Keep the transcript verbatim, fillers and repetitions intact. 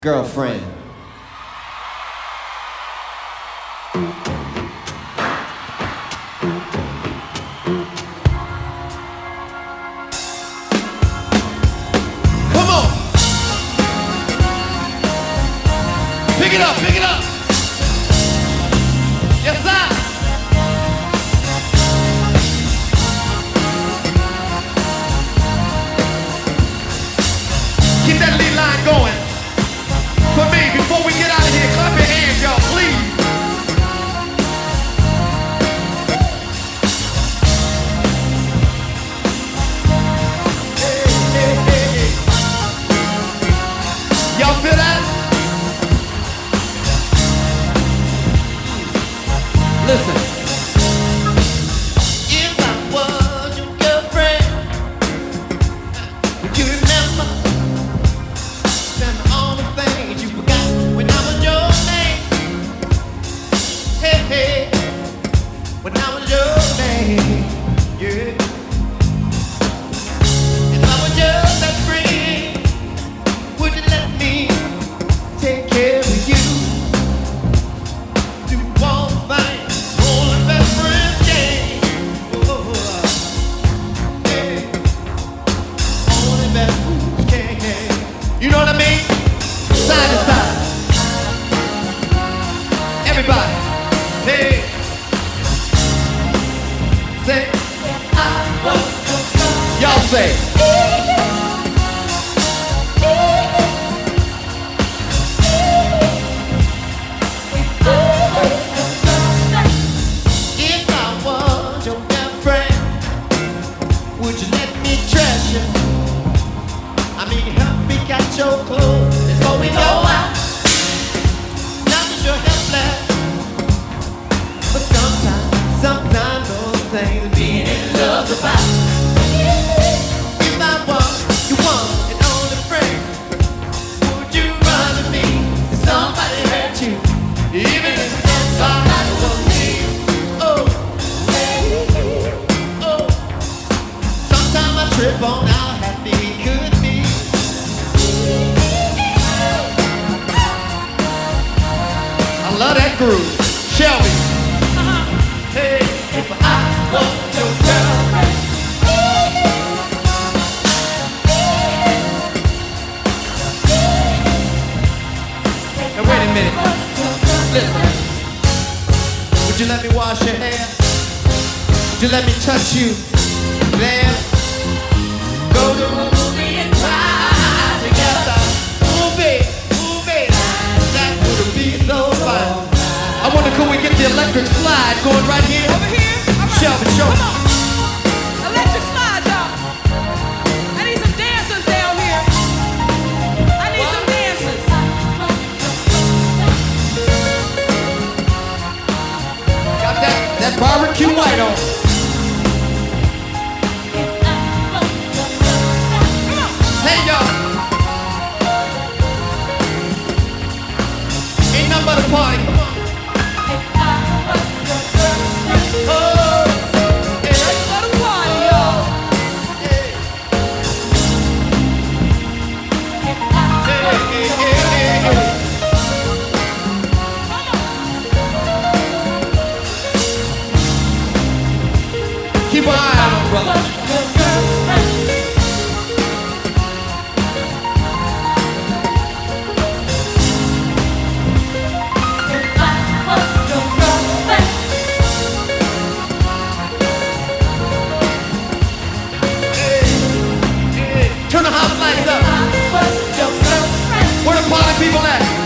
Girlfriend. Come on. Pick it up, pick it up. Yes, sir. Keep that lead line going. For me, before we get out of here, clap your hands, y'all, please. Hey, hey, hey, hey. Y'all feel that? Listen. If I was your girlfriend, would you remember? Tell me all the things you forgot when I was your man. Hey, hey, when I was your man, yeah. If I was your best friend, would you let me take care of you? Do all the things only best friends can. Oh, yeah. Only best friends can. You know what I mean? Side to side. Everybody. Hey. Say, I want to go. Y'all say. If I was your girlfriend, would you let me treasure? I mean, help me catch your clothes before we go out. Not that you're helpless, but sometimes, sometimes those things being in love's about. If I was your one and only friend, would you run to me if somebody hurt you? Even if somebody was me. Oh, oh. Sometimes I trip on how happy we could be. I love that groove. Shelby. Hey, if I was your girlfriend. Now wait a minute. Listen. Would you let me wash your hair? Would you let me touch you? There. Go to a movie and cry together. Movie, movie. That would be so fun. I wonder could we get the electric slide going right here? Over here? All right. Shelby, show me. Come on. Electric slide, y'all. I need some dancers down here. I need some dancers. Got that, that barbecue white on. Hey, y'all. Ain't nothing but a party. Come on. Oh, hey, Let's go to party, y'all. hey, hey, hey, hey, hey. Keep an eye on him, brother. Hey, hey. Turn the house lights up. Where the party people at?